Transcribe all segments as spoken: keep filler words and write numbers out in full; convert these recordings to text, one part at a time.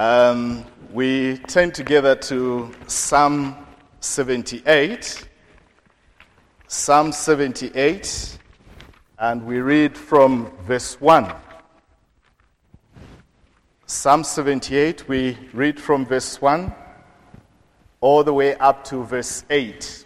Um, we turn together to Psalm seventy-eight. Psalm seventy-eight, and we read from verse one. Psalm seventy-eight, we read from verse one all the way up to verse eight.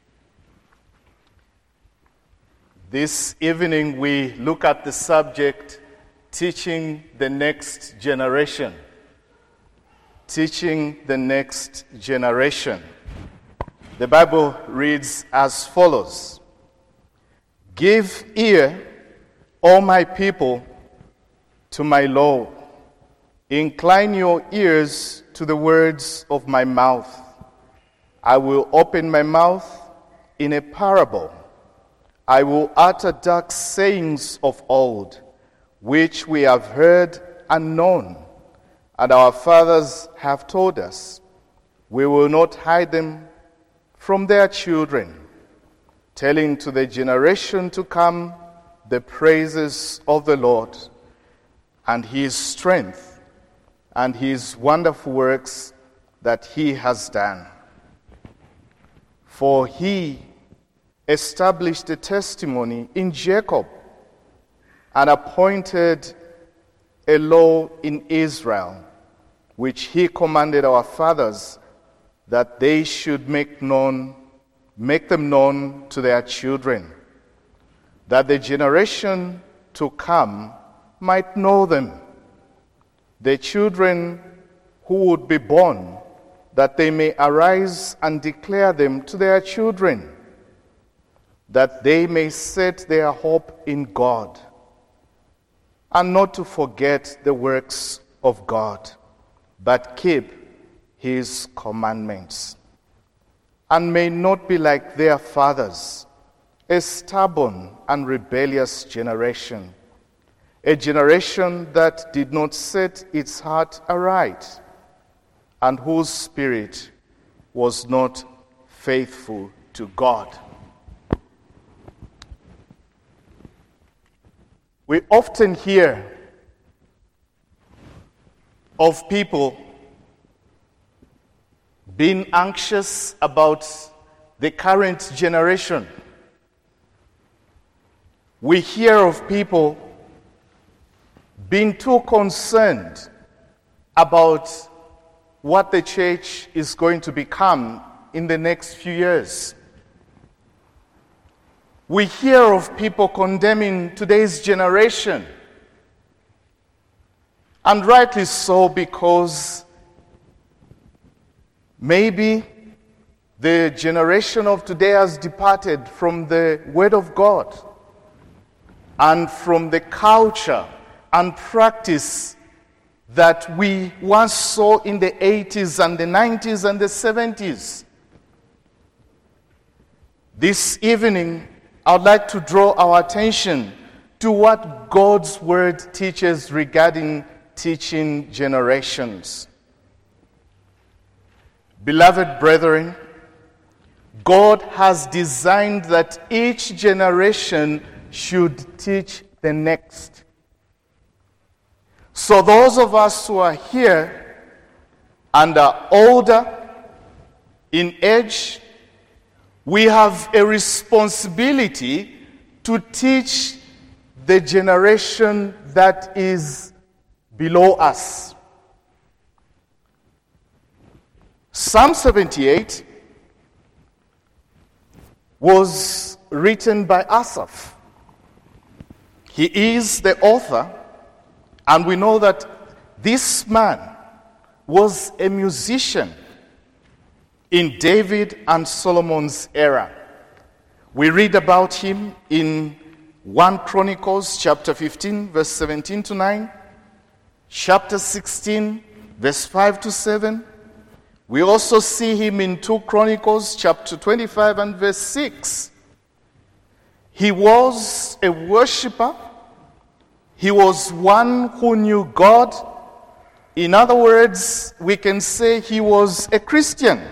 This evening we look at the subject, teaching the next generation. Teaching the next generation. The Bible reads as follows: "Give ear, O my people, to my law. Incline your ears to the words of my mouth. I will open my mouth in a parable. I will utter dark sayings of old, which we have heard and known, and our fathers have told us. We will not hide them from their children, telling to the generation to come the praises of the Lord and his strength and his wonderful works that he has done. For he established a testimony in Jacob and appointed a law in Israel, which he commanded our fathers, that they should make known, make them known to their children, that the generation to come might know them, the children who would be born, that they may arise and declare them to their children, that they may set their hope in God, and not to forget the works of God, but keep his commandments, and may not be like their fathers, a stubborn and rebellious generation, a generation that did not set its heart aright, and whose spirit was not faithful to God." We often hear of people being anxious about the current generation. We hear of people being too concerned about what the church is going to become in the next few years. We hear of people condemning today's generation, and rightly so, because maybe the generation of today has departed from the Word of God and from the culture and practice that we once saw in the eighties and the nineties and the seventies. This evening, I would like to draw our attention to what God's Word teaches regarding teaching generations. Beloved brethren, God has designed that each generation should teach the next. So those of us who are here and are older in age, we have a responsibility to teach the generation that is below us. Psalm seventy-eight was written by Asaph. He is the author, and we know that this man was a musician in David and Solomon's era. We read about him in First Chronicles chapter fifteen, verse seventeen to nine, chapter sixteen, verse five to seven. We also see him in Second Chronicles chapter twenty-five and verse six. He was a worshiper. He was one who knew God. In other words, we can say he was a Christian.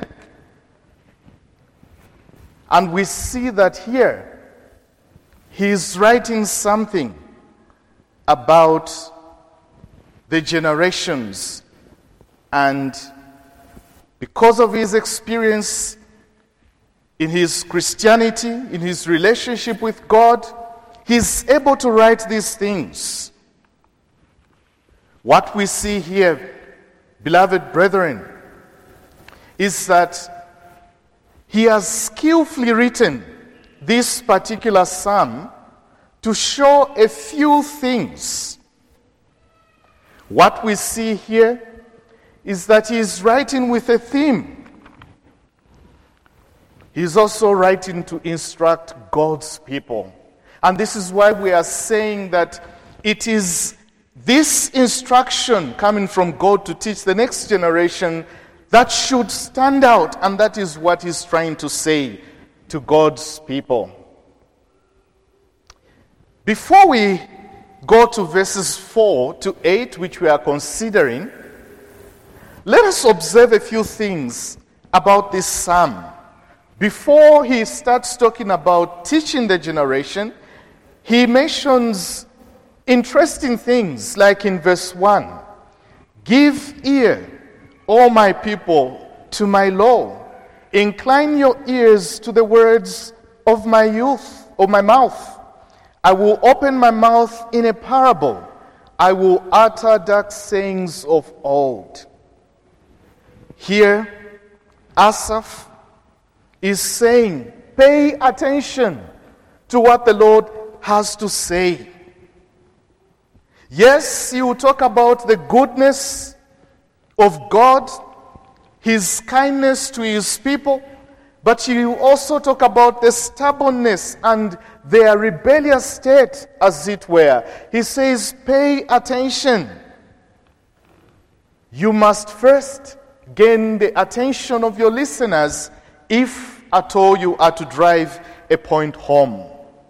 And we see that here, he is writing something about the generations And because of his experience in his Christianity, in his relationship with God, he's able to write these things. What we see here, beloved brethren, is that he has skillfully written this particular psalm to show a few things. What we see here is that he is writing with a theme. He is also writing to instruct God's people. And this is why we are saying that it is this instruction coming from God to teach the next generation that should stand out, and that is what he's trying to say to God's people. Before we go to verses four to eight, which we are considering, let us observe a few things about this psalm. Before he starts talking about teaching the generation, he mentions interesting things, like in verse one. Give ear, O my people, to my law. Incline your ears to the words of my youth, of my mouth. I will open my mouth in a parable. I will utter dark sayings of old. Here, Asaph is saying, pay attention to what the Lord has to say. Yes, he will talk about the goodness of God, his kindness to his people, but he will also talk about the stubbornness and their rebellious state, as it were. He says, pay attention. You must first gain the attention of your listeners if at all you are to drive a point home.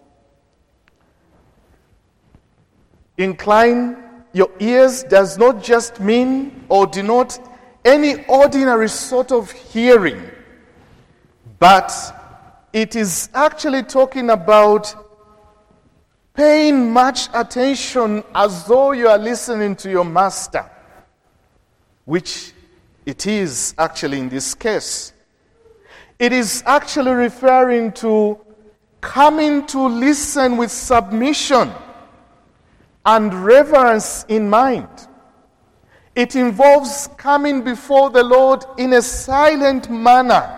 Incline your ears does not just mean or denote any ordinary sort of hearing, but it is actually talking about paying much attention as though you are listening to your master, which it is actually in this case. It is actually referring to coming to listen with submission and reverence in mind. It involves coming before the Lord in a silent manner,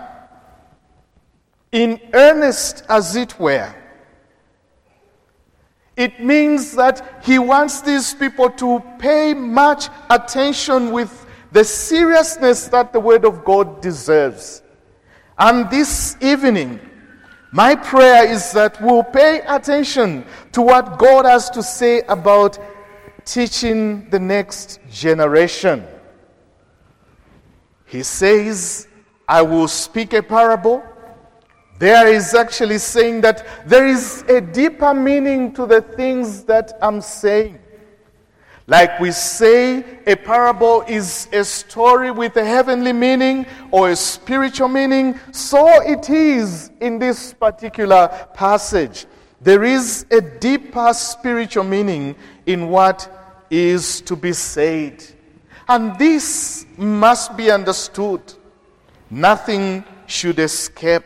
in earnest, as it were. It means that he wants these people to pay much attention with the seriousness that the Word of God deserves. And this evening, my prayer is that we'll pay attention to what God has to say about teaching the next generation. He says, I will speak a parable. There is actually saying that there is a deeper meaning to the things that I'm saying. Like we say, a parable is a story with a heavenly meaning or a spiritual meaning. So it is in this particular passage. There is a deeper spiritual meaning in what is to be said. And this must be understood. Nothing should escape.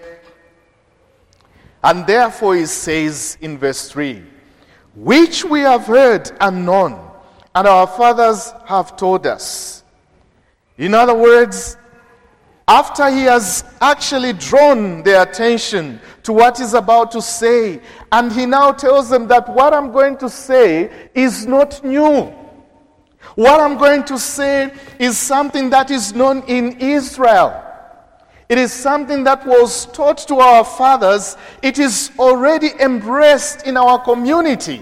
And therefore it says in verse three, which we have heard and known, and our fathers have told us. In other words, after he has actually drawn their attention to what he's about to say, and he now tells them that what I'm going to say is not new. What I'm going to say is something that is known in Israel. It is something that was taught to our fathers. It is already embraced in our community.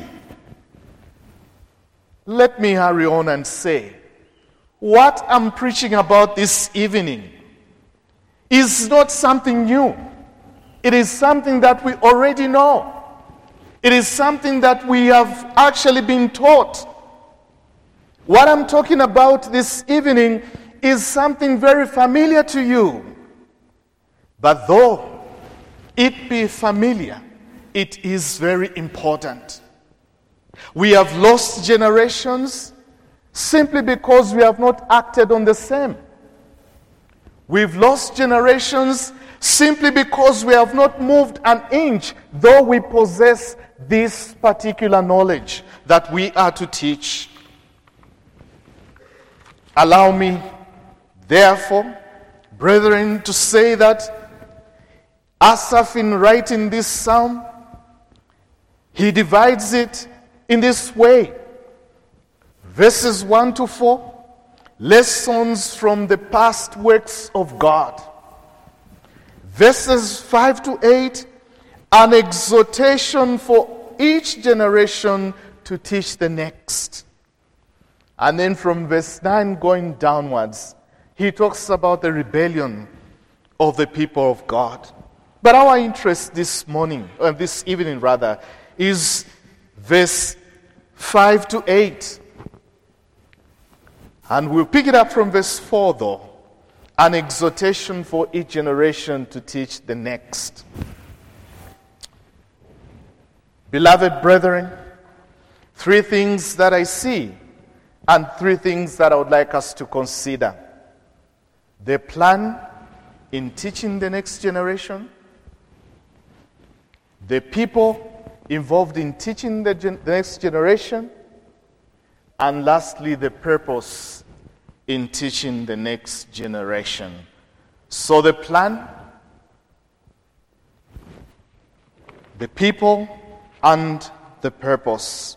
Let me hurry on and say, what I'm preaching about this evening is not something new. It is something that we already know. It is something that we have actually been taught. What I'm talking about this evening is something very familiar to you. But though it be familiar, it is very important. We have lost generations simply because we have not acted on the same. We've lost generations simply because we have not moved an inch, though we possess this particular knowledge that we are to teach. Allow me, therefore, brethren, to say that Asaph, in writing this psalm, he divides it in this way. Verses one to four, lessons from the past works of God. Verses five to eight, an exhortation for each generation to teach the next. And then from verse nine going downwards, he talks about the rebellion of the people of God. But our interest this morning, or this evening rather, is verse five to eight. And we'll pick it up from verse four though. An exhortation for each generation to teach the next. Beloved brethren, three things that I see and three things that I would like us to consider. The plan in teaching the next generation, the people involved in teaching the, gen- the next generation, and lastly, the purpose in teaching the next generation. So the plan, the people, and the purpose.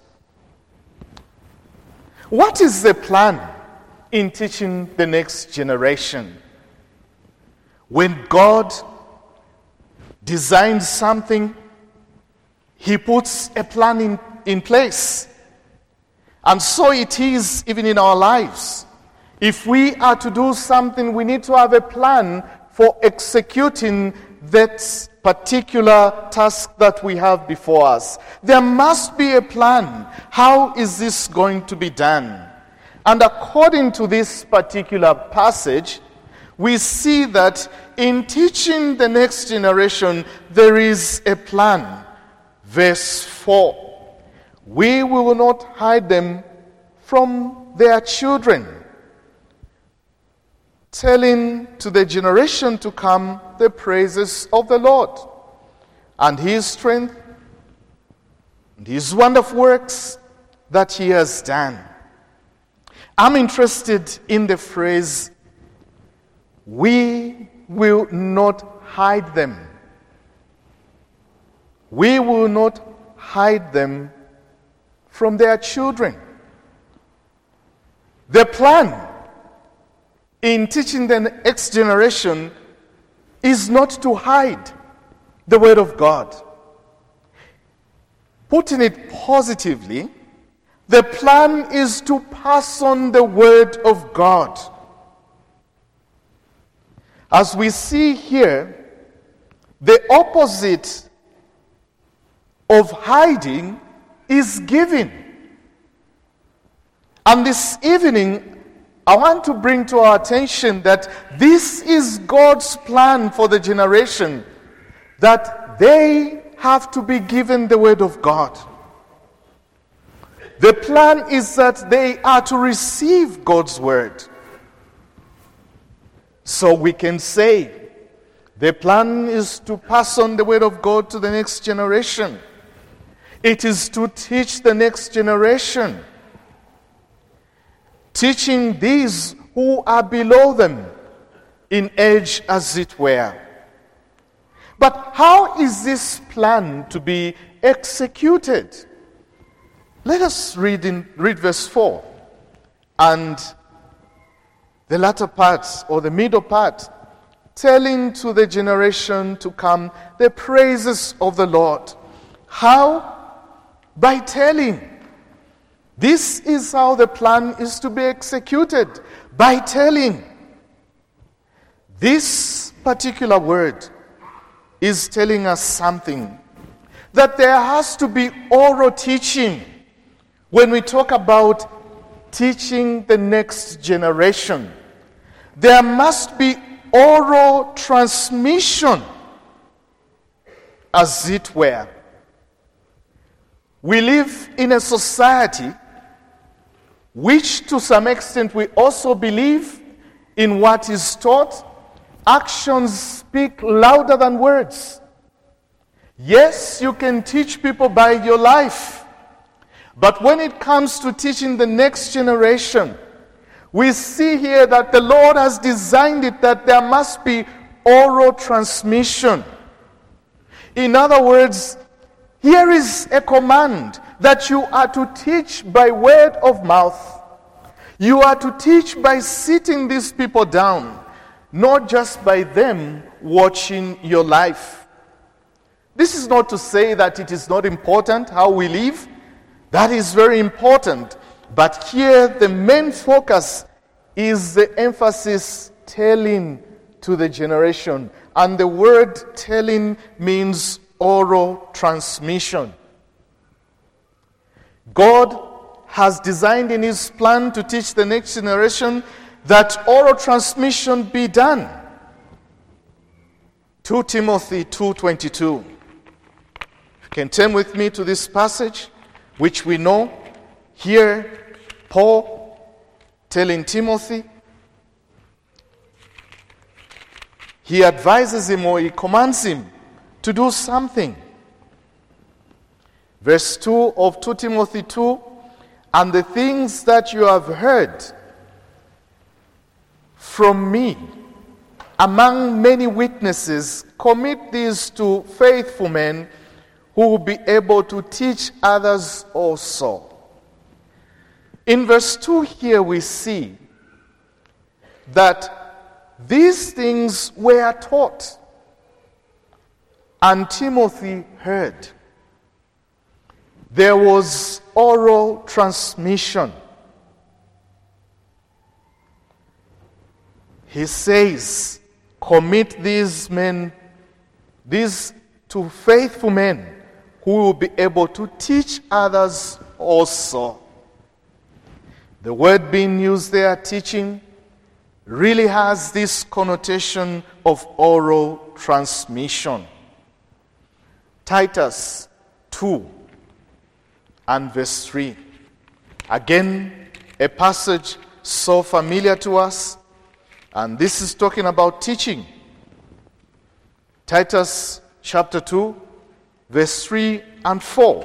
What is the plan in teaching the next generation? When God designs something, He puts a plan in, in place. And so it is even in our lives. If we are to do something, we need to have a plan for executing that particular task that we have before us. There must be a plan. How is this going to be done? And according to this particular passage, we see that in teaching the next generation, there is a plan. Verse four, we will not hide them from their children, telling to the generation to come the praises of the Lord and His strength and His wonderful works that He has done. I'm interested in the phrase, we will not hide them. We will not hide them from their children. The plan in teaching the next generation is not to hide the Word of God. Putting it positively, the plan is to pass on the Word of God. As we see here, the opposite of hiding is giving. And this evening, I want to bring to our attention that this is God's plan for the generation, that they have to be given the Word of God. The plan is that they are to receive God's Word. So we can say, the plan is to pass on the Word of God to the next generation. It is to teach the next generation, teaching these who are below them in age, as it were. But how is this plan to be executed? Let us read in read verse four and the latter part or the middle part, telling to the generation to come the praises of the Lord. How? By telling. This is how the plan is to be executed, by telling. This particular word is telling us something, that there has to be oral teaching when we talk about teaching the next generation. There must be oral transmission, as it were. We live in a society which to some extent we also believe in what is taught, actions speak louder than words. Yes, you can teach people by your life, but when it comes to teaching the next generation, we see here that the Lord has designed it that there must be oral transmission. In other words, here is a command that you are to teach by word of mouth. You are to teach by sitting these people down, not just by them watching your life. This is not to say that it is not important how we live. That is very important. But here the main focus is the emphasis telling to the generation. And the word telling means oral transmission. God has designed in his plan to teach the next generation that oral transmission be done. Second Timothy two twenty-two. You can turn with me to this passage, which we know. Here, Paul telling Timothy, he advises him or he commands him to do something. Verse two of Second Timothy two, and the things that you have heard from me among many witnesses, commit these to faithful men who will be able to teach others also. In verse two here we see that these things were taught and Timothy heard. There was oral transmission. He says, commit these men, these to faithful men who will be able to teach others also. The word being used there, teaching, really has this connotation of oral transmission. Titus two and verse three. Again, a passage so familiar to us, and this is talking about teaching. Titus chapter two, verse three and four.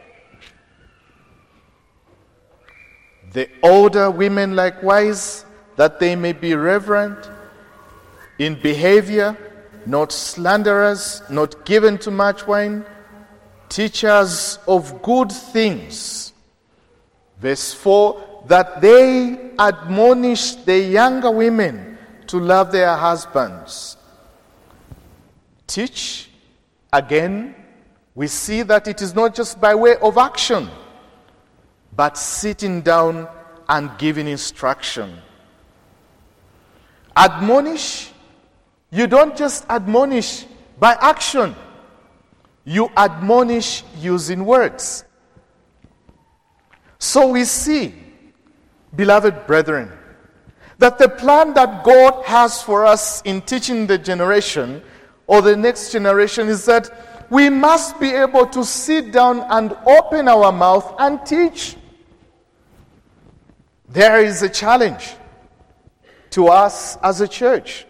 The older women likewise, that they may be reverent in behavior, not slanderers, not given to much wine, teachers of good things. Verse four, that they admonish the younger women to love their husbands. Teach, again, we see that it is not just by way of action, but sitting down and giving instruction. Admonish, you don't just admonish by action. You admonish using words. So we see, beloved brethren, that the plan that God has for us in teaching the generation or the next generation is that we must be able to sit down and open our mouth and teach. There is a challenge to us as a church.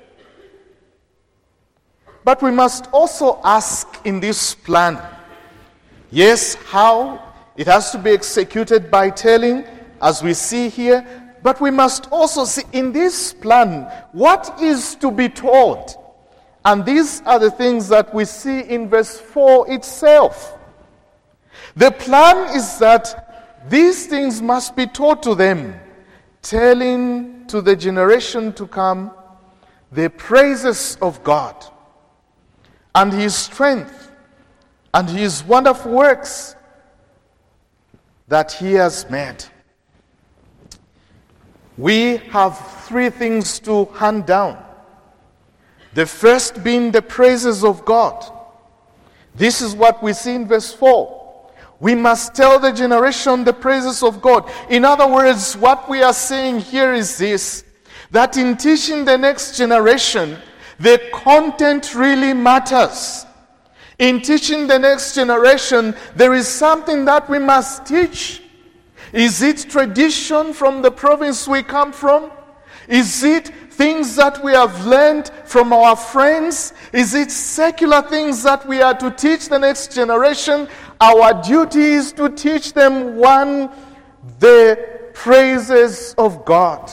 But we must also ask in this plan, yes, how? It has to be executed by telling, as we see here, but we must also see in this plan what is to be taught. And these are the things that we see in verse four itself. The plan is that these things must be taught to them, telling to the generation to come the praises of God and his strength and his wonderful works that he has made. We have three things to hand down. The first being the praises of God. This is what we see in verse four. We must tell the generation the praises of God. In other words, what we are saying here is this, that in teaching the next generation, the content really matters. In teaching the next generation, there is something that we must teach. Is it tradition from the province we come from? Is it things that we have learned from our friends? Is it secular things that we are to teach the next generation? Our duty is to teach them, one, the praises of God.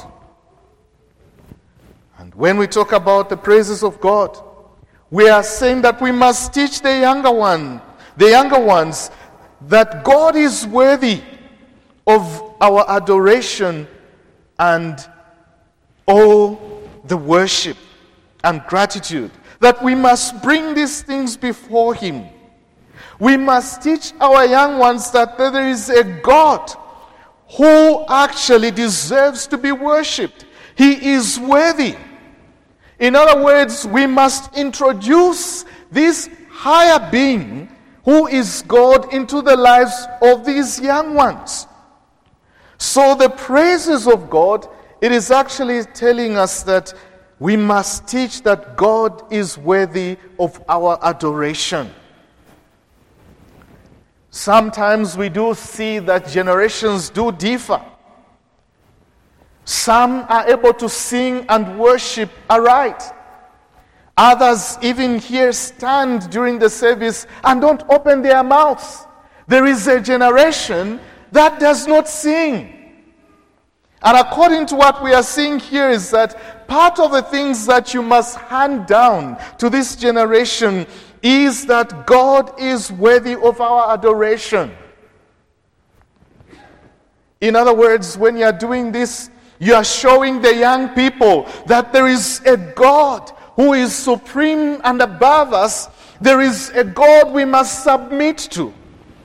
And when we talk about the praises of God, we are saying that we must teach the younger one, the younger ones, that God is worthy of our adoration and all the worship and gratitude. That we must bring these things before Him. We must teach our young ones that there is a God who actually deserves to be worshipped. He is worthy. In other words, we must introduce this higher being who is God into the lives of these young ones. So the praises of God, it is actually telling us that we must teach that God is worthy of our adoration. Sometimes we do see that generations do differ. Some are able to sing and worship aright. Others even here stand during the service and don't open their mouths. There is a generation that does not sing. And according to what we are seeing here is that part of the things that you must hand down to this generation is that God is worthy of our adoration. In other words, when you are doing this, you are showing the young people that there is a God who is supreme and above us. There is a God we must submit to.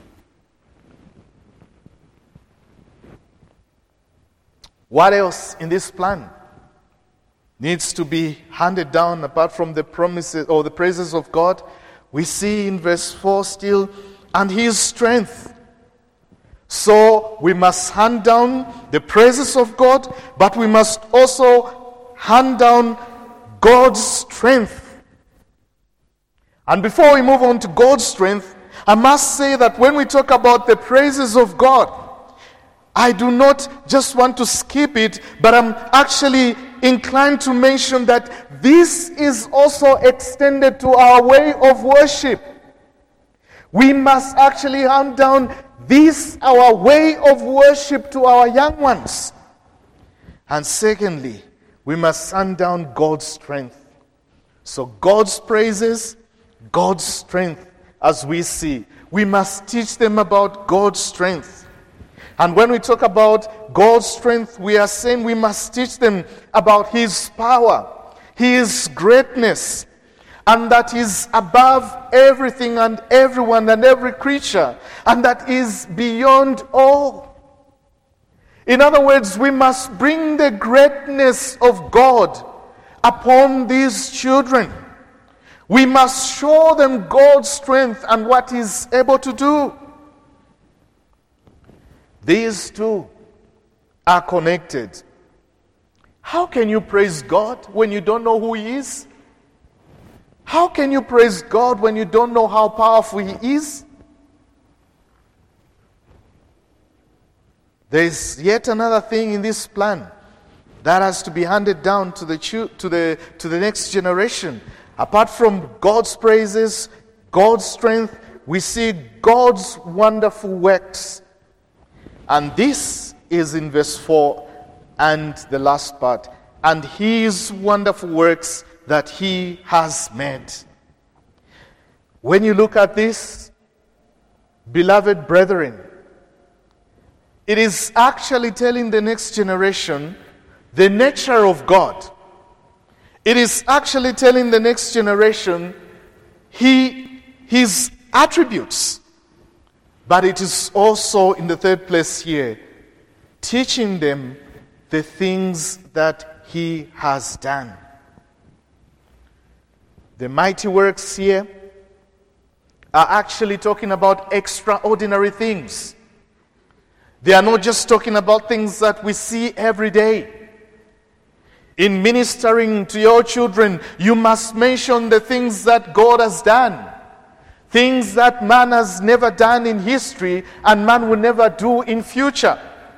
What else in this plan needs to be handed down apart from the promises or the praises of God? We see in verse four still, and His strength. So we must hand down the praises of God, but we must also hand down God's strength. And before we move on to God's strength, I must say that when we talk about the praises of God, I do not just want to skip it, but I'm actually inclined to mention that this is also extended to our way of worship. We must actually hand down this, our way of worship, to our young ones. And secondly, we must hand down God's strength. So God's praises, God's strength, as we see. We must teach them about God's strength. And when we talk about God's strength, we are saying we must teach them about His power, His greatness, and that He's above everything and everyone and every creature, and that is beyond all. In other words, we must bring the greatness of God upon these children. We must show them God's strength and what He's able to do. These two are connected. How can you praise God when you don't know who He is? How can you praise God when you don't know how powerful He is? There is yet another thing in this plan that has to be handed down to the to the to the next generation. Apart from God's praises, God's strength, we see God's wonderful works. And this is in verse four and the last part. And His wonderful works that He has made. When you look at this, beloved brethren, it is actually telling the next generation the nature of God. It is actually telling the next generation he, His attributes. But it is also, in the third place here, teaching them the things that He has done. The mighty works here are actually talking about extraordinary things. They are not just talking about things that we see every day. In ministering to your children, you must mention the things that God has done. Things that man has never done in history and man will never do in future.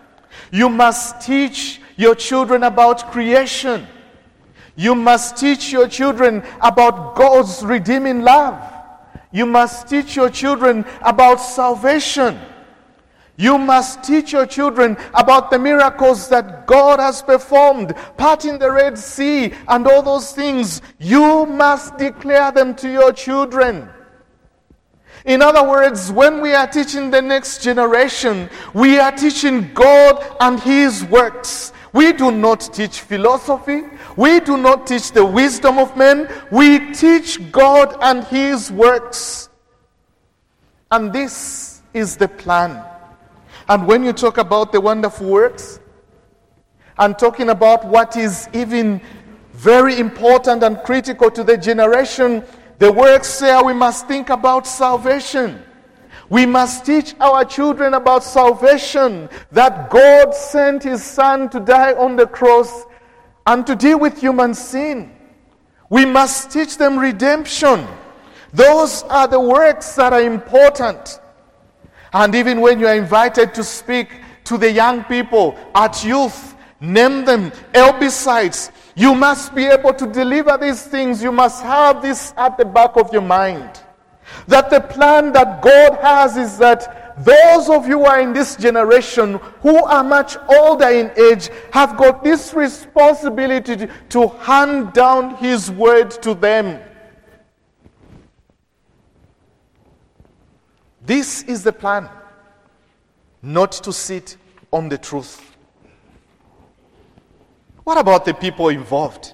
You must teach your children about creation. You must teach your children about God's redeeming love. You must teach your children about salvation. You must teach your children about the miracles that God has performed, parting the Red Sea and all those things. You must declare them to your children. In other words, when we are teaching the next generation, we are teaching God and His works. We do not teach philosophy. We do not teach the wisdom of men. We teach God and His works. And this is the plan. And when you talk about the wonderful works, and talking about what is even very important and critical to the generation, the works there, we must think about salvation. We must teach our children about salvation, that God sent His Son to die on the cross and to deal with human sin. We must teach them redemption. Those are the works that are important. And even when you are invited to speak to the young people at youth, name them Elbisites, you must be able to deliver these things. You must have this at the back of your mind. That the plan that God has is that those of you who are in this generation who are much older in age have got this responsibility to hand down His word to them. This is the plan, not to sit on the truth. What about the people involved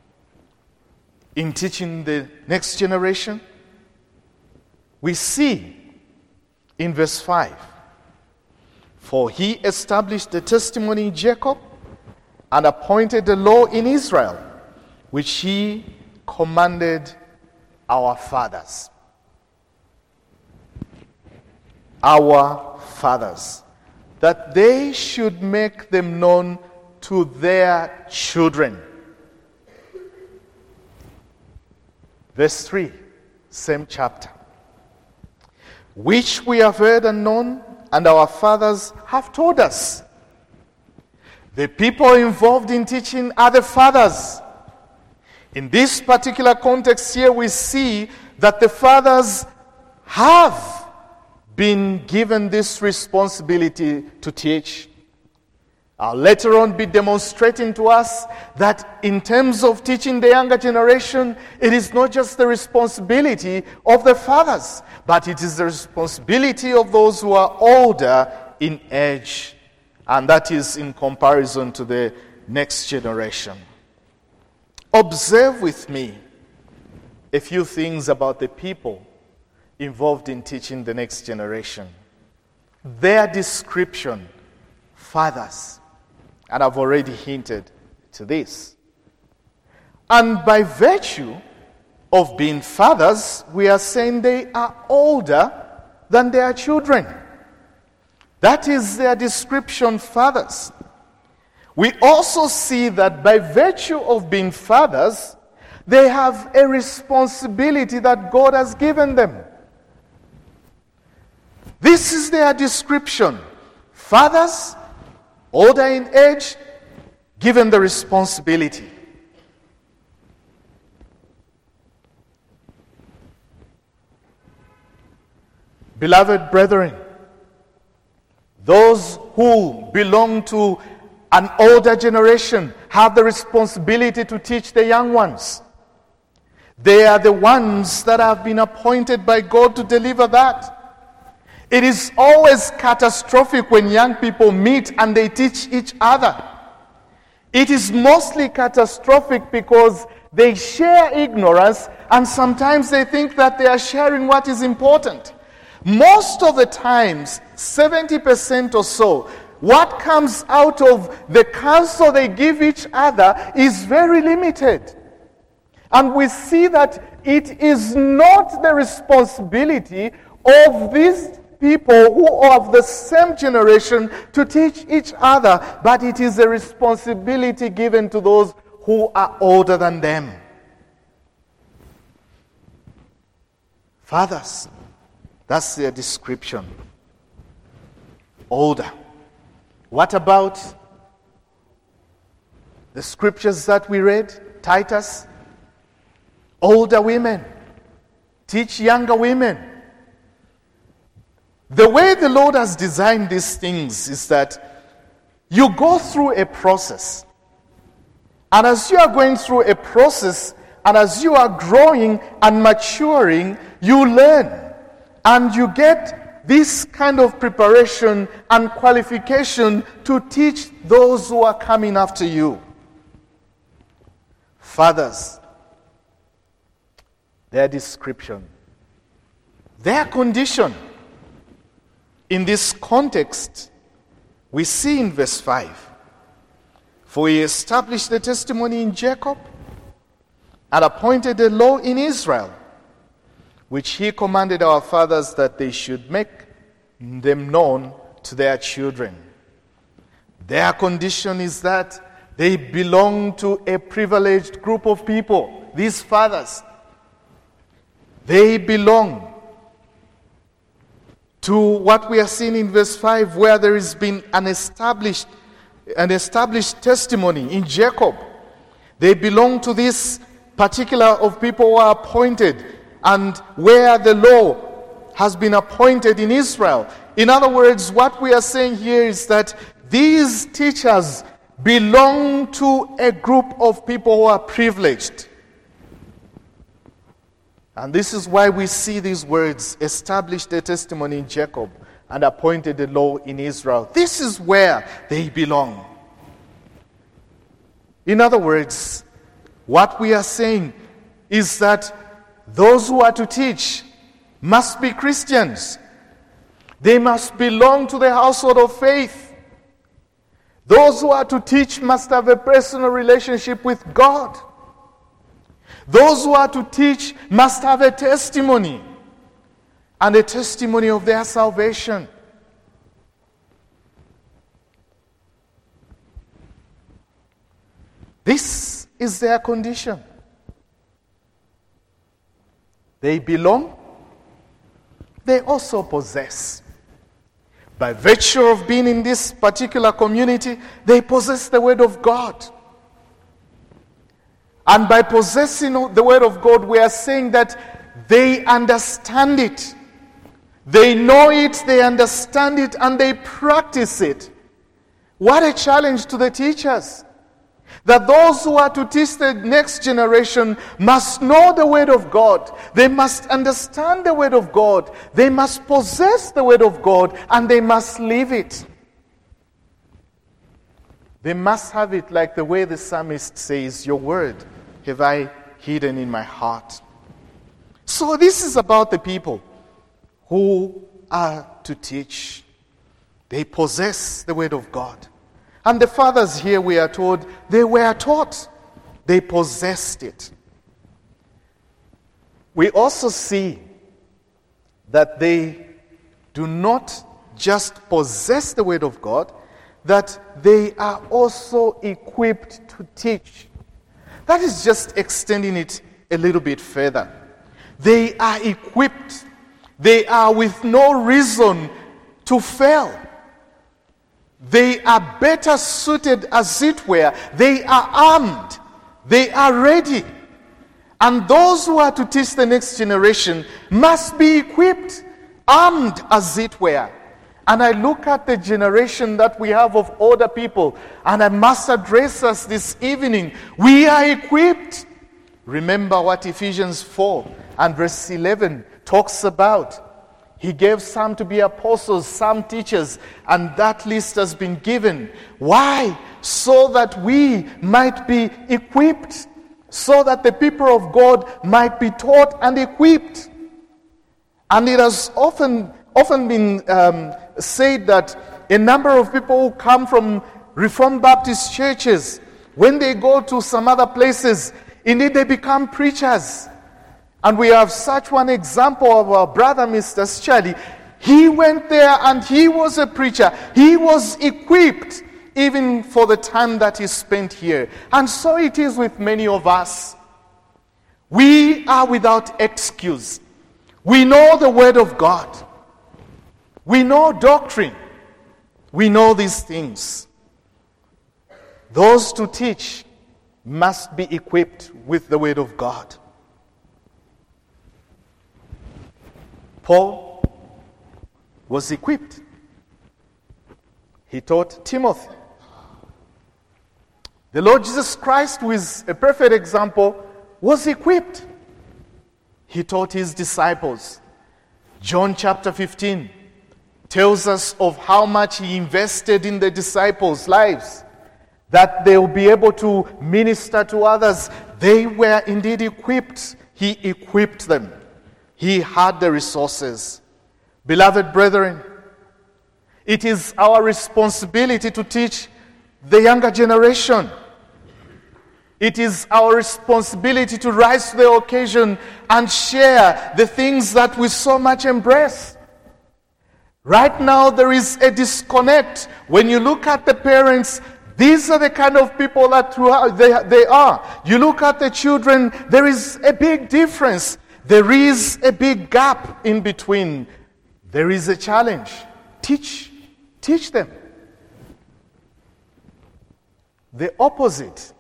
in teaching the next generation? We see in verse five, for He established the testimony in Jacob and appointed the law in Israel, which He commanded our fathers. Our fathers, that they should make them known to their children. Verse three, same chapter. Which we have heard and known, and our fathers have told us. The people involved in teaching are the fathers. In this particular context here, we see that the fathers have been given this responsibility to teach. I'll later on be demonstrating to us that in terms of teaching the younger generation, it is not just the responsibility of the fathers, but it is the responsibility of those who are older in age. And that is in comparison to the next generation. Observe with me a few things about the people involved in teaching the next generation. Their description, fathers, and I've already hinted to this. And by virtue of being fathers, we are saying they are older than their children. That is their description, fathers. We also see that by virtue of being fathers, they have a responsibility that God has given them. This is their description. Fathers, older in age, given the responsibility. Beloved brethren, those who belong to an older generation have the responsibility to teach the young ones. They are the ones that have been appointed by God to deliver that. It is always catastrophic when young people meet and they teach each other. It is mostly catastrophic because they share ignorance and sometimes they think that they are sharing what is important. Most of the times, seventy percent or so, what comes out of the counsel they give each other is very limited. And we see that it is not the responsibility of these people who are of the same generation to teach each other, but it is a responsibility given to those who are older than them. Fathers, that's their description. Older. What about the scriptures that we read? Titus, older women, teach younger women. The way the Lord has designed these things is that you go through a process. And as you are going through a process, and as you are growing and maturing, you learn. And you get this kind of preparation and qualification to teach those who are coming after you. Fathers, their description, their condition. In this context, we see in verse five, for he established the testimony in Jacob and appointed a law in Israel, which he commanded our fathers that they should make them known to their children. Their condition is that they belong to a privileged group of people, these fathers. They belong to what we are seeing in verse five, where there has been an established, an established testimony in Jacob. They belong to this particular of people who are appointed, and where the law has been appointed in Israel. In other words, what we are saying here is that these teachers belong to a group of people who are privileged. And this is why we see these words, established a testimony in Jacob and appointed a law in Israel. This is where they belong. In other words, what we are saying is that those who are to teach must be Christians. They must belong to the household of faith. Those who are to teach must have a personal relationship with God. Those who are to teach must have a testimony, and a testimony of their salvation. This is their condition. They belong. They also possess. By virtue of being in this particular community, they possess the Word of God. And by possessing the Word of God, we are saying that they understand it. They know it, they understand it, and they practice it. What a challenge to the teachers. That those who are to teach the next generation must know the Word of God. They must understand the Word of God. They must possess the Word of God, and they must live it. They must have it like the way the psalmist says, your word have I hidden in my heart. So this is about the people who are to teach. They possess the Word of God. And the fathers here, we are told, they were taught. They possessed it. We also see that they do not just possess the Word of God, that they are also equipped to teach. That is just extending it a little bit further. They are equipped. They are with no reason to fail. They are better suited, as it were. They are armed. They are ready. And those who are to teach the next generation must be equipped, armed, as it were. And I look at the generation that we have of older people, and I must address us this evening. We are equipped. Remember what Ephesians four and verse eleven talks about. He gave some to be apostles, some teachers, and that list has been given. Why? So that we might be equipped, so that the people of God might be taught and equipped. And it has often, often been um, said that a number of people who come from Reformed Baptist churches, when they go to some other places, indeed they become preachers. And we have such one example of our brother, Mister Schali. He went there and he was a preacher. He was equipped even for the time that he spent here. And so it is with many of us. We are without excuse. We know the Word of God. We know doctrine. We know these things. Those to teach must be equipped with the Word of God. Paul was equipped. He taught Timothy. The Lord Jesus Christ, who is a perfect example, was equipped. He taught his disciples. John chapter fifteen tells us of how much he invested in the disciples' lives, that they will be able to minister to others. They were indeed equipped. He equipped them. He had the resources. Beloved brethren, it is our responsibility to teach the younger generation. It is our responsibility to rise to the occasion and share the things that we so much embrace. Right now, there is a disconnect. When you look at the parents, these are the kind of people that they are. You look at the children, there is a big difference. There is a big gap in between. There is a challenge. Teach. Teach them. The opposite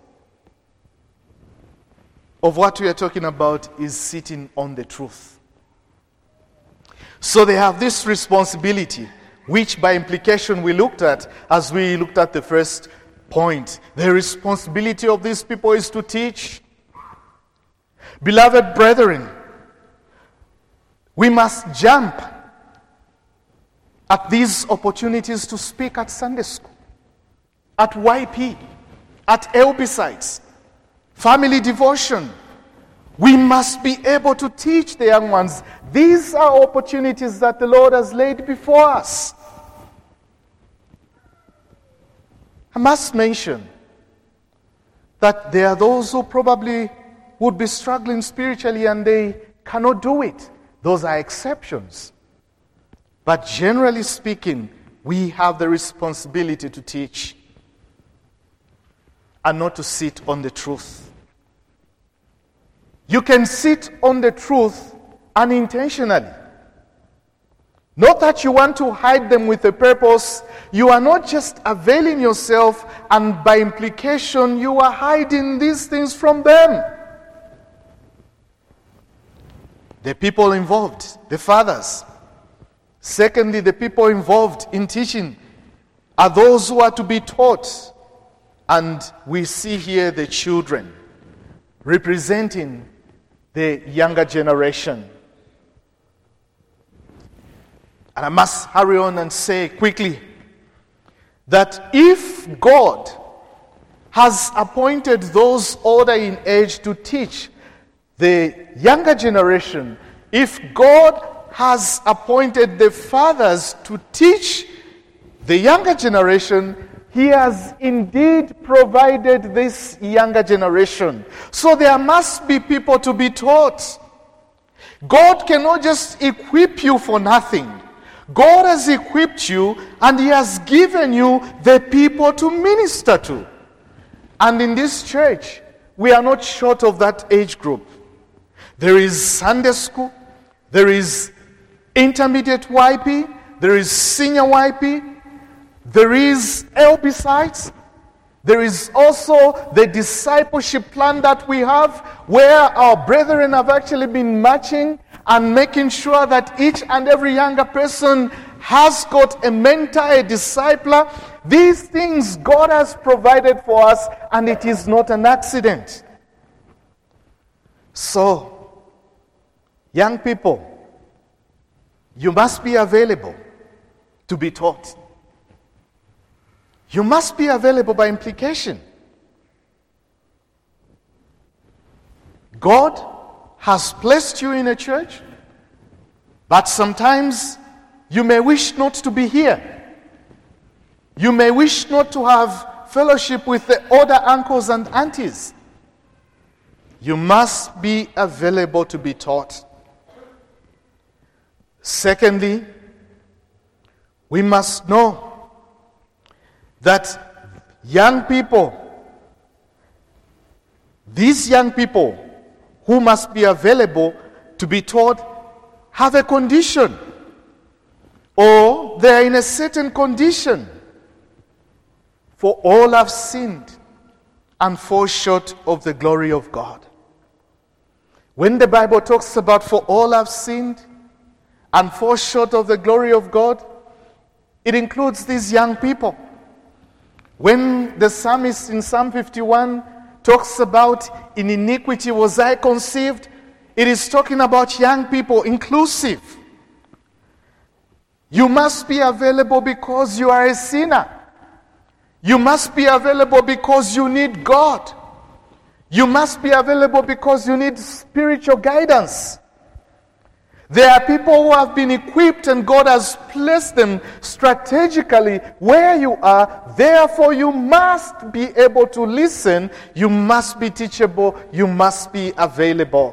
of what we are talking about is sitting on the truth. So they have this responsibility, which by implication we looked at as we looked at the first point. The responsibility of these people is to teach. Beloved brethren, we must jump at these opportunities to speak at Sunday school, at Y P, at L B sites, family devotion. We must be able to teach the young ones. These are opportunities that the Lord has laid before us. I must mention that there are those who probably would be struggling spiritually and they cannot do it. Those are exceptions. But generally speaking, we have the responsibility to teach and not to sit on the truth. You can sit on the truth unintentionally. Not that you want to hide them with a purpose. You are not just availing yourself, and by implication, you are hiding these things from them. The people involved, the fathers. Secondly, the people involved in teaching are those who are to be taught. And we see here the children representing the younger generation. And I must hurry on and say quickly that if God has appointed those older in age to teach the younger generation, if God has appointed the fathers to teach the younger generation, He has indeed provided this younger generation. So there must be people to be taught. God cannot just equip you for nothing. God has equipped you and He has given you the people to minister to. And in this church, we are not short of that age group. There is Sunday school, there is intermediate Y P, there is senior Y P, there is L B sites. There is also the discipleship plan that we have, where our brethren have actually been matching and making sure that each and every younger person has got a mentor, a discipler. These things God has provided for us, and it is not an accident. So, young people, you must be available to be taught. You must be available by implication. God has placed you in a church, but sometimes you may wish not to be here. You may wish not to have fellowship with the older uncles and aunties. You must be available to be taught. Secondly, we must know that young people, these young people who must be available to be taught, have a condition, or they are in a certain condition. For all have sinned and fall short of the glory of God. When the Bible talks about for all have sinned and fall short of the glory of God, it includes these young people. When the psalmist in Psalm fifty-one talks about in iniquity was I conceived, it is talking about young people, inclusive. You must be available because you are a sinner. You must be available because you need God. You must be available because you need spiritual guidance. There are people who have been equipped and God has placed them strategically where you are. Therefore, you must be able to listen. You must be teachable. You must be available.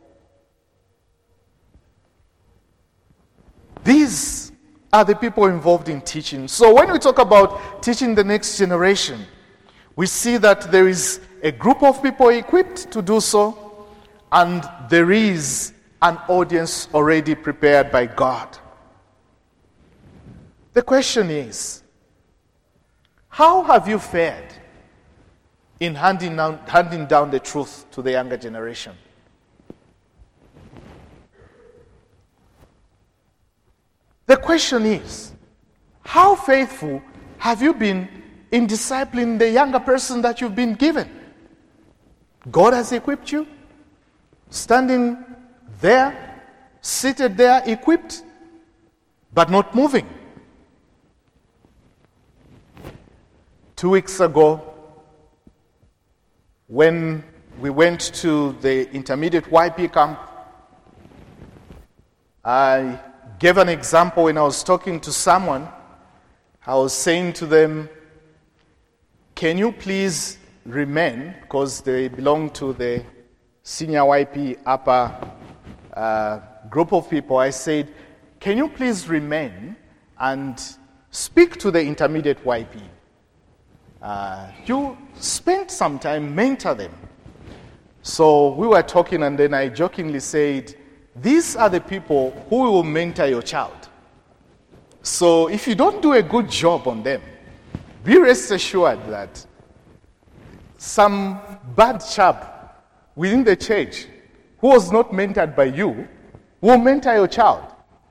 These are the people involved in teaching. So when we talk about teaching the next generation, we see that there is a group of people equipped to do so, and there is an audience already prepared by God. The question is, how have you fared in handing down, handing down the truth to the younger generation? The question is, how faithful have you been in discipling the younger person that you've been given? God has equipped you, standing there, seated there, equipped, but not moving. Two weeks ago, when we went to the intermediate Y P camp, I gave an example when I was talking to someone. I was saying to them, can you please remain, because they belong to the senior Y P upper uh, group of people. I said, can you please remain and speak to the intermediate Y P? Uh, you spend some time, mentor them. So we were talking, and then I jokingly said, these are the people who will mentor your child. So if you don't do a good job on them, be rest assured that some bad chap within the church who was not mentored by you will mentor your child.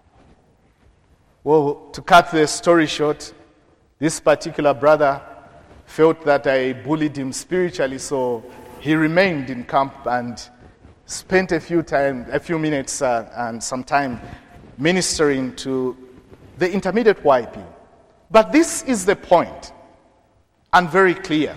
Well, to cut the story short, this particular brother felt that I bullied him spiritually, so he remained in camp and spent a few time, a few minutes uh, and some time ministering to the intermediate Y P. But this is the point, and very clear.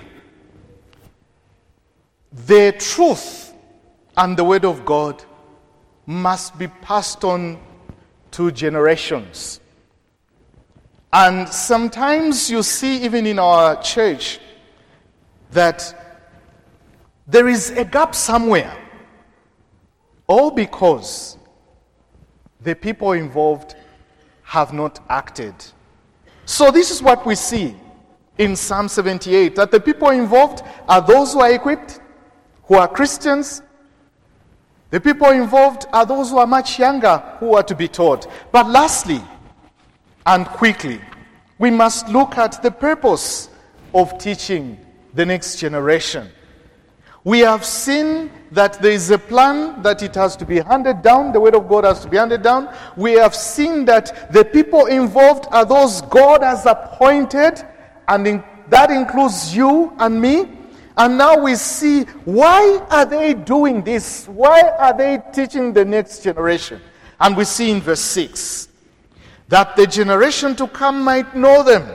The truth and the word of God must be passed on to generations. And sometimes you see, even in our church, that there is a gap somewhere. All because the people involved have not acted. So this is what we see in Psalm seventy-eight, that the people involved are those who are equipped, who are Christians. The people involved are those who are much younger, who are to be taught. But lastly, and quickly, we must look at the purpose of teaching the next generation. We have seen that there is a plan that it has to be handed down, the word of God has to be handed down. We have seen that the people involved are those God has appointed, and in, that includes you and me. And now we see, why are they doing this? Why are they teaching the next generation? And we see in verse six, that the generation to come might know them.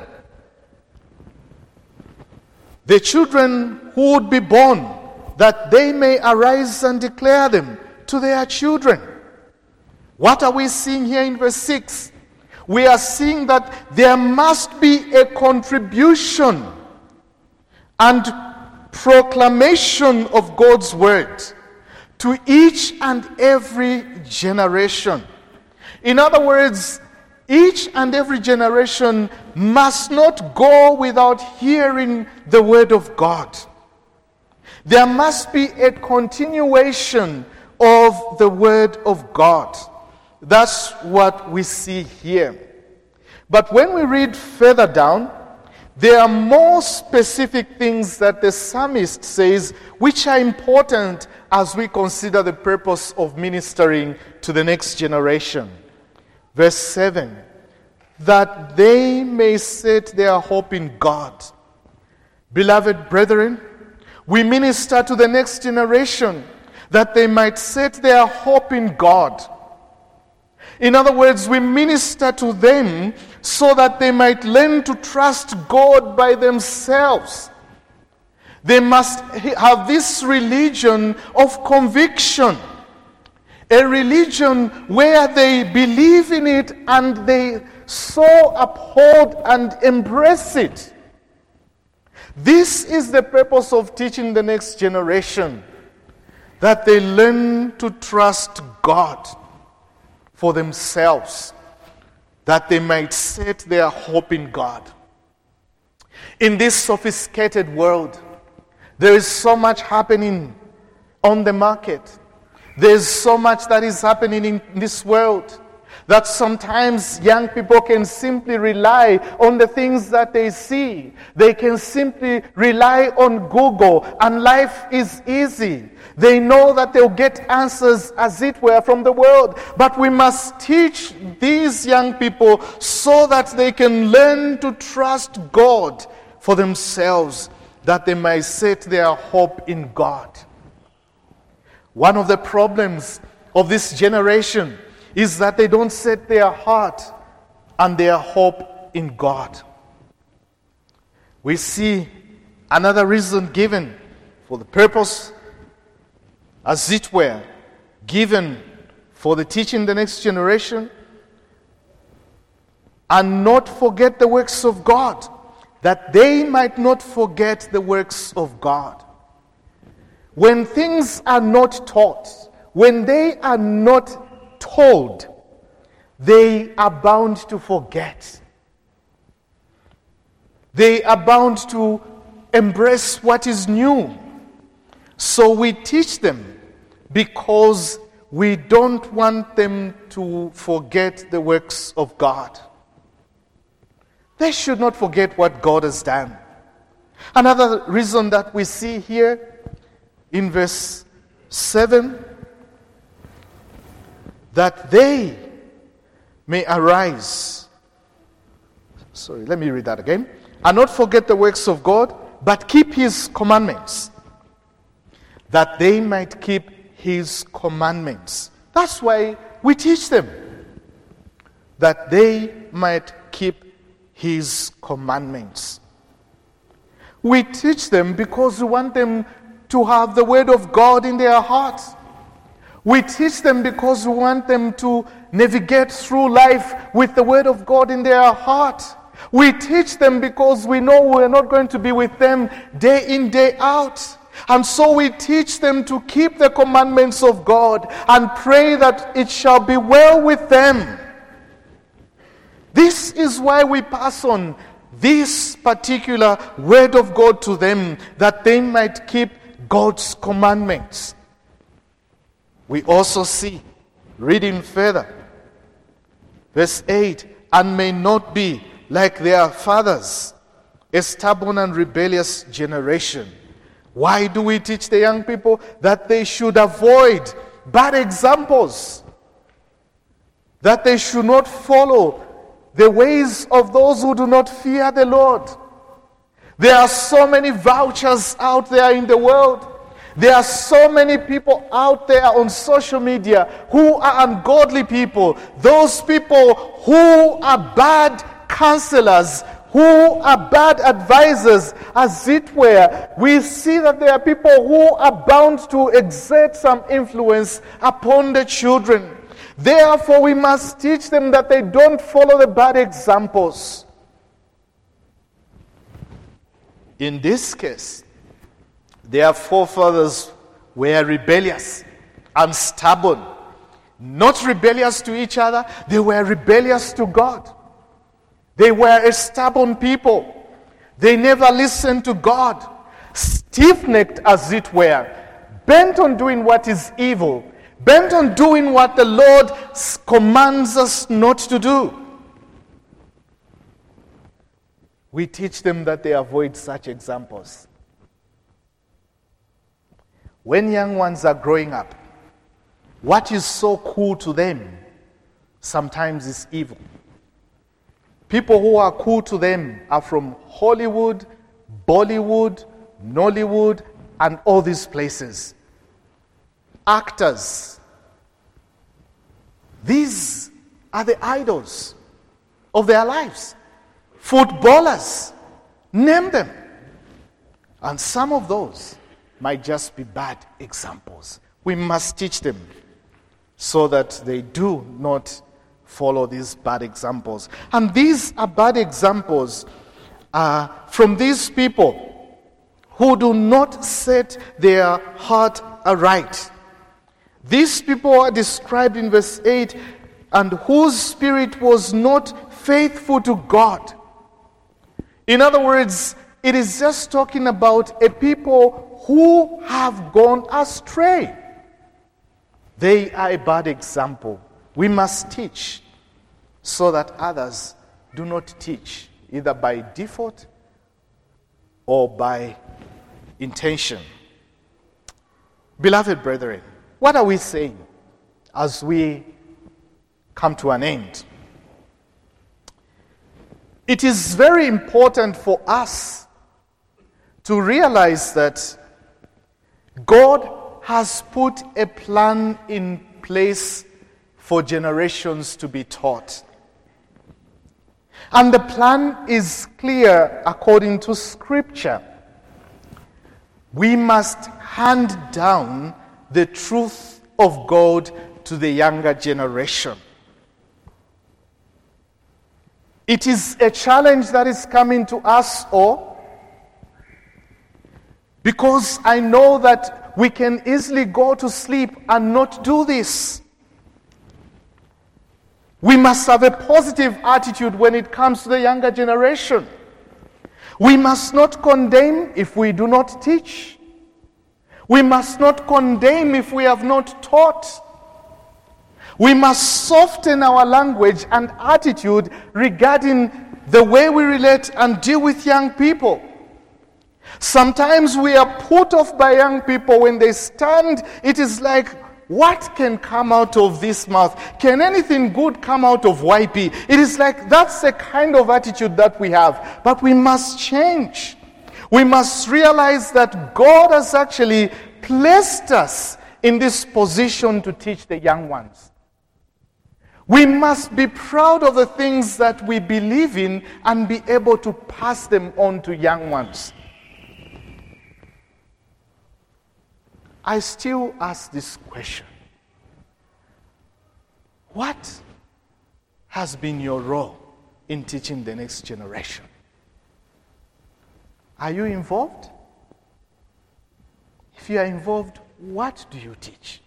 The children who would be born, that they may arise and declare them to their children. What are we seeing here in verse six? We are seeing that there must be a contribution and proclamation of God's word to each and every generation. In other words, each and every generation must not go without hearing the word of God. There must be a continuation of the word of God. That's what we see here. But when we read further down, there are more specific things that the psalmist says which are important as we consider the purpose of ministering to the next generation. Verse seven, that they may set their hope in God. Beloved brethren, we minister to the next generation that they might set their hope in God. In other words, we minister to them so that they might learn to trust God by themselves. They must have this religion of conviction, a religion where they believe in it and they so uphold and embrace it. This is the purpose of teaching the next generation, that they learn to trust God for themselves, that they might set their hope in God. In this sophisticated world, there is so much happening on the market. There is so much that is happening in this world that sometimes young people can simply rely on the things that they see. They can simply rely on Google, and life is easy. They know that they'll get answers, as it were, from the world. But we must teach these young people so that they can learn to trust God for themselves, that they might set their hope in God. One of the problems of this generation is that they don't set their heart and their hope in God. We see another reason given for the purpose, as it were, given for the teaching the next generation, and not forget the works of God, that they might not forget the works of God. When things are not taught, when they are not told, they are bound to forget. They are bound to embrace what is new. So we teach them because we don't want them to forget the works of God. They should not forget what God has done. Another reason that we see here in verse seven, that they may arise. Sorry, let me read that again. And not forget the works of God, but keep his commandments. That they might keep his commandments. That's why we teach them. That they might keep his commandments. We teach them because we want them to have the word of God in their hearts. We teach them because we want them to navigate through life with the word of God in their heart. We teach them because we know we're not going to be with them day in, day out. And so we teach them to keep the commandments of God and pray that it shall be well with them. This is why we pass on this particular word of God to them, that they might keep God's commandments. We also see, reading further, verse eight, and may not be like their fathers, a stubborn and rebellious generation. Why do we teach the young people? That they should avoid bad examples, that they should not follow the ways of those who do not fear the Lord. There are so many vouchers out there in the world. There are so many people out there on social media who are ungodly people. Those people who are bad counselors, who are bad advisors, as it were. We see that there are people who are bound to exert some influence upon the children. Therefore, we must teach them that they don't follow the bad examples. In this case, their forefathers were rebellious and stubborn. Not rebellious to each other, they were rebellious to God. They were a stubborn people. They never listened to God. Stiff-necked, as it were, bent on doing what is evil, bent on doing what the Lord commands us not to do. we teach them that they avoid such examples. When young ones are growing up, what is so cool to them sometimes is evil. People who are cool to them are from Hollywood, Bollywood, Nollywood, and all these places. Actors. These are the idols of their lives. Footballers. Name them. And some of those might just be bad examples. We must teach them so that they do not follow these bad examples. And these are bad examples uh, from these people who do not set their heart aright. These people are described in verse eight, and whose spirit was not faithful to God. In other words, it is just talking about a people who have gone astray. They are a bad example. We must teach so that others do not teach, either by default or by intention. Beloved brethren, what are we saying as we come to an end? It is very important for us to realize that God has put a plan in place for generations to be taught. And the plan is clear according to Scripture. We must hand down the truth of God to the younger generation. It is a challenge that is coming to us all, because I know that we can easily go to sleep and not do this. We must have a positive attitude when it comes to the younger generation. We must not condemn if we do not teach. We must not condemn if we have not taught. We must soften our language and attitude regarding the way we relate and deal with young people. Sometimes we are put off by young people when they stand. It is like, what can come out of this mouth? Can anything good come out of Y P? It is like, that's the kind of attitude that we have. But we must change. We must realize that God has actually placed us in this position to teach the young ones. We must be proud of the things that we believe in and be able to pass them on to young ones. I still ask this question. What has been your role in teaching the next generation? Are you involved? If you are involved, what do you teach?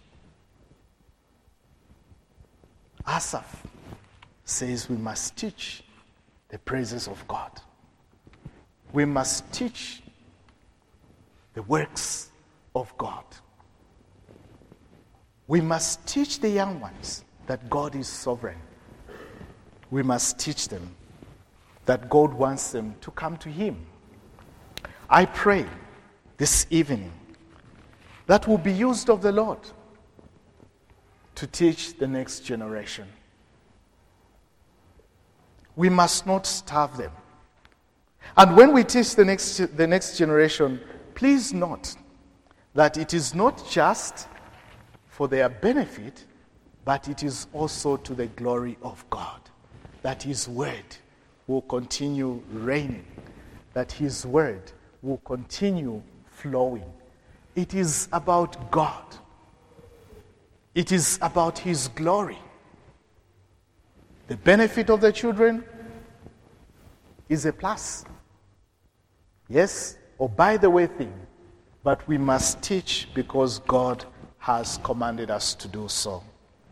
Asaph says we must teach the praises of God. We must teach the works of God. We must teach the young ones that God is sovereign. We must teach them that God wants them to come to Him. I pray this evening that will be used of the Lord to teach the next generation. We must not starve them. And when we teach the next, the next generation, please note that it is not just for their benefit, but it is also to the glory of God, that His word will continue reigning, that His word will continue flowing. It is about God. It is about His glory. The benefit of the children is a plus. Yes, or by the way thing, but we must teach because God has commanded us to do so.